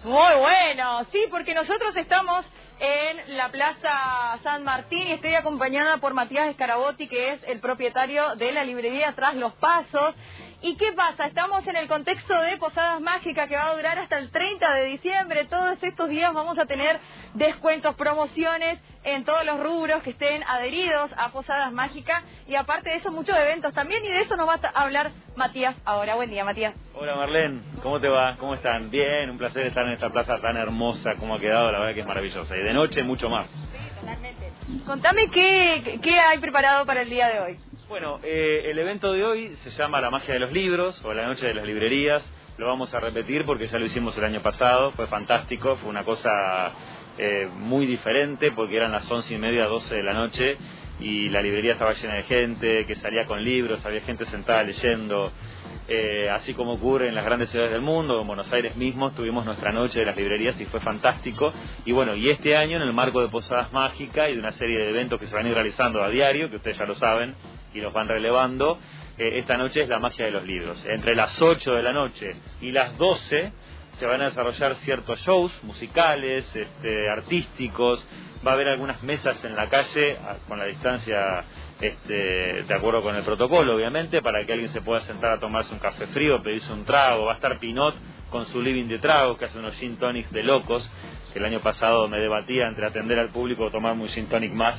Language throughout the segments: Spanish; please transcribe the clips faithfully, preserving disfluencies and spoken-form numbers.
Muy bueno, sí, porque nosotros estamos en la Plaza San Martín y estoy acompañada por Matías Escarabotti, que es el propietario de la librería Tras los Pasos. ¿Y qué pasa? Estamos en el contexto de Posadas Mágicas, que va a durar hasta el treinta de diciembre. Todos estos días vamos a tener descuentos, promociones en todos los rubros que estén adheridos a Posadas Mágicas. Y aparte de eso, muchos eventos también. Y de eso nos va a hablar Matías ahora. Buen día, Matías. Hola, Marlene. ¿Cómo te va? ¿Cómo están? Bien, un placer estar en esta plaza tan hermosa como ha quedado. La verdad que es maravillosa. Y de noche, mucho más. Sí, totalmente. Contame qué, qué hay preparado para el día de hoy. Bueno, eh, el evento de hoy se llama La Magia de los Libros o La Noche de las Librerías. Lo vamos a repetir porque ya lo hicimos el año pasado, fue fantástico, fue una cosa eh, muy diferente porque eran las once y media, doce de la noche y la librería estaba llena de gente que salía con libros, había gente sentada leyendo. Eh, así como ocurre en las grandes ciudades del mundo, en Buenos Aires mismo, tuvimos nuestra noche de las librerías y fue fantástico. Y bueno, y este año, en el marco de Posadas Mágicas y de una serie de eventos que se van a ir realizando a diario, que ustedes ya lo saben y los van relevando, eh, esta noche es la magia de los libros. Entre las ocho de la noche y las doce se van a desarrollar ciertos shows musicales, este, artísticos. Va a haber algunas mesas en la calle con la distancia este, de acuerdo con el protocolo, obviamente, para que alguien se pueda sentar a tomarse un café frío, pedirse un trago. Va a estar Pinot con su living de tragos, que hace unos gin tonics de locos, que el año pasado me debatía entre atender al público o tomarme un gin tonic más.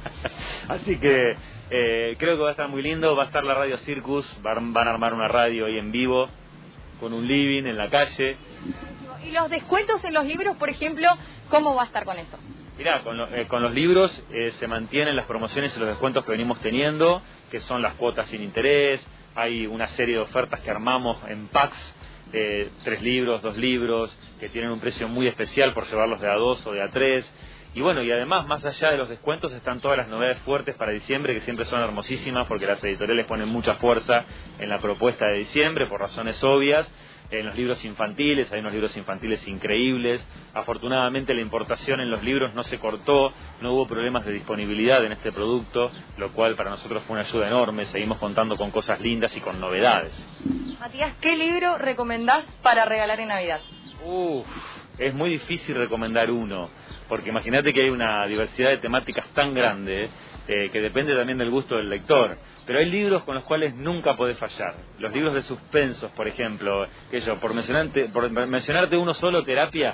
Así que eh, creo que va a estar muy lindo. Va a estar la Radio Circus, van, van a armar una radio ahí en vivo, con un living en la calle. ¿Y los descuentos en los libros, por ejemplo, cómo va a estar con eso? Mirá, con, lo, eh, con los libros eh, se mantienen las promociones y los descuentos que venimos teniendo, que son las cuotas sin interés. Hay una serie de ofertas que armamos en packs, eh, tres libros, dos libros, que tienen un precio muy especial por llevarlos de a dos o de a tres. Y bueno, y además, más allá de los descuentos, están todas las novedades fuertes para diciembre, que siempre son hermosísimas, porque las editoriales ponen mucha fuerza en la propuesta de diciembre, por razones obvias. En los libros infantiles, hay unos libros infantiles increíbles. Afortunadamente la importación en los libros no se cortó, no hubo problemas de disponibilidad en este producto, lo cual para nosotros fue una ayuda enorme. Seguimos contando con cosas lindas y con novedades. Matías, ¿qué libro recomendás para regalar en Navidad? Uf, es muy difícil recomendar uno, porque imagínate que hay una diversidad de temáticas tan grande eh, que depende también del gusto del lector. Pero hay libros con los cuales nunca podés fallar. Los libros de suspensos, por ejemplo, que yo, por mencionarte, por mencionarte uno solo, Terapia,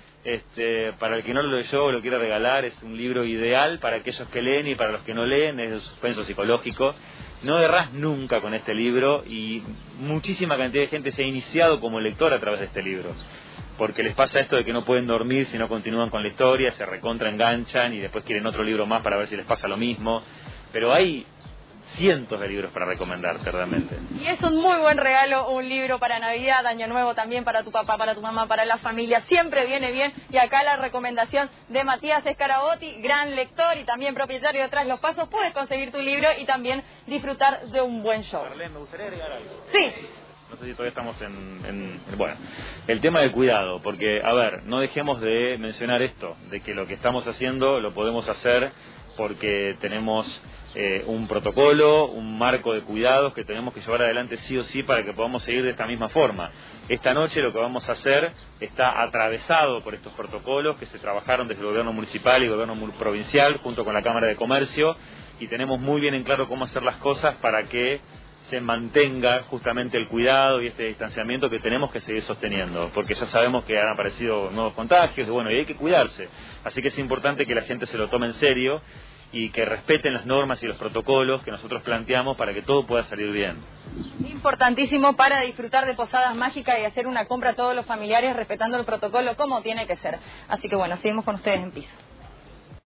este, para el que no lo leyó o lo quiera regalar, es un libro ideal para aquellos que leen y para los que no leen, es de suspenso psicológico. No errás nunca con este libro y muchísima cantidad de gente se ha iniciado como lector a través de este libro. Porque les pasa esto de que no pueden dormir si no continúan con la historia, se recontra enganchan y después quieren otro libro más para ver si les pasa lo mismo. Pero hay cientos de libros para recomendarte realmente. Y es un muy buen regalo, un libro para Navidad, Año Nuevo también, para tu papá, para tu mamá, para la familia, siempre viene bien. Y acá la recomendación de Matías Escarabotti, gran lector y también propietario de Tras los Pasos. Puedes conseguir tu libro y también disfrutar de un buen show. Marlene, me gustaría agregar algo. Sí. No sé si todavía estamos en, en... Bueno, el tema del cuidado, porque, a ver, no dejemos de mencionar esto, de que lo que estamos haciendo lo podemos hacer porque tenemos eh, un protocolo, un marco de cuidados que tenemos que llevar adelante sí o sí para que podamos seguir de esta misma forma. Esta noche lo que vamos a hacer está atravesado por estos protocolos que se trabajaron desde el gobierno municipal y el gobierno provincial junto con la Cámara de Comercio, y tenemos muy bien en claro cómo hacer las cosas para que se mantenga justamente el cuidado y este distanciamiento que tenemos que seguir sosteniendo, porque ya sabemos que han aparecido nuevos contagios y bueno, y hay que cuidarse. Así que es importante que la gente se lo tome en serio y que respeten las normas y los protocolos que nosotros planteamos para que todo pueda salir bien. Importantísimo para disfrutar de Posadas Mágicas y hacer una compra a todos los familiares respetando el protocolo como tiene que ser. Así que bueno, seguimos con ustedes en piso.